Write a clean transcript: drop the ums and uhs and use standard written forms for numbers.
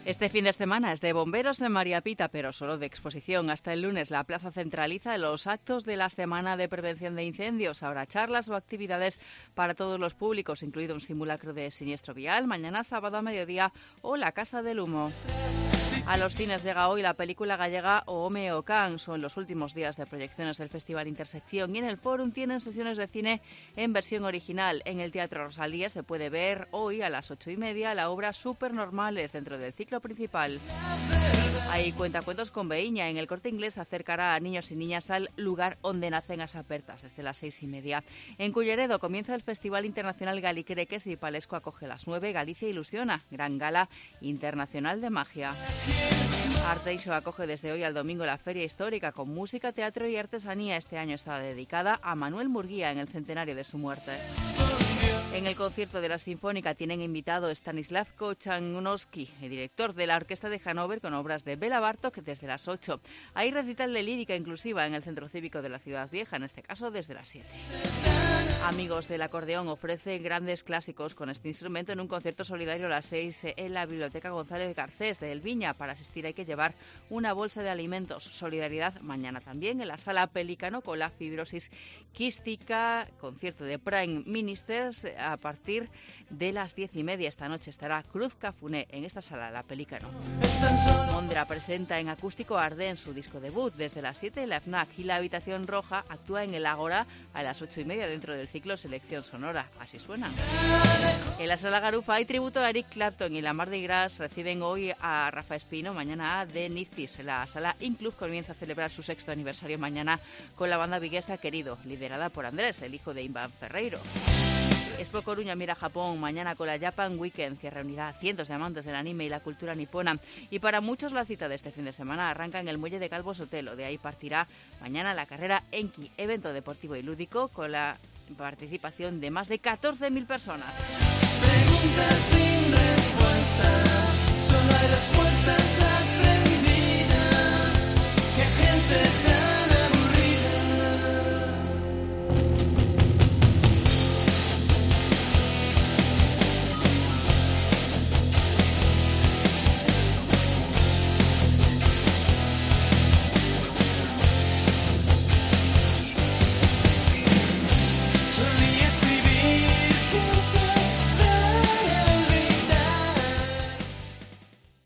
Este fin de semana es de bomberos en María Pita, pero solo de exposición. Hasta el lunes la plaza centraliza los actos de la Semana de Prevención de Incendios. Habrá charlas o actividades para todos los públicos, incluido un simulacro de siniestro vial, mañana sábado a mediodía, o la Casa del Humo. A los cines llega hoy la película gallega O Home o Can. Son los últimos días de proyecciones del Festival Intersección y en el Fórum tienen sesiones de cine en versión original. En el Teatro Rosalía se puede ver hoy a las 8:30 la obra Supernormales dentro del ciclo principal. Hay cuentacuentos con Beíña. En el Corte Inglés acercará a niños y niñas al lugar donde nacen as apertas desde las 6:30. En Culleredo comienza el Festival Internacional Galicreques y Palesco acoge las 9. Galicia Ilusiona, gran gala internacional de magia. Arteixo acoge desde hoy al domingo la Feria Histórica con música, teatro y artesanía. Este año está dedicada a Manuel Murguía en el centenario de su muerte. En el concierto de la Sinfónica tienen invitado Stanislav Kochanowski, el director de la Orquesta de Hannover, con obras de Bela Bartók desde las 8. Hay recital de lírica inclusiva en el Centro Cívico de la Ciudad Vieja, en este caso desde las 7. Amigos del Acordeón ofrece grandes clásicos con este instrumento en un concierto solidario a las 6 en la Biblioteca González Garcés de El Viña. Para asistir hay que llevar una bolsa de alimentos. Solidaridad mañana también en la Sala Pelícano con la fibrosis quística. Concierto de Prime Ministers a partir de las 10:30. Esta noche estará Cruz Cafuné en esta sala, la Pelícano. Mondra presenta en acústico Ardén, su disco debut, desde las 7 en la FNAC, y la Habitación Roja actúa en el Ágora a las 8:30 dentro del ciclo Selección Sonora. Así suena. En la Sala Garufa hay tributo a Eric Clapton y la Mardi Gras reciben hoy a Rafa Espino, mañana a The Nifis. La Sala Inclub comienza a celebrar su 6º aniversario mañana con la banda viguesa Querido, liderada por Andrés, el hijo de Iván Ferreiro. Expo Coruña mira a Japón mañana con la Japan Weekend, que reunirá a cientos de amantes del anime y la cultura nipona. Y para muchos la cita de este fin de semana arranca en el muelle de Calvo Sotelo. De ahí partirá mañana la carrera Enki, evento deportivo y lúdico con la participación de más de 14.000 personas. Preguntas sin respuesta, solo hay respuestas a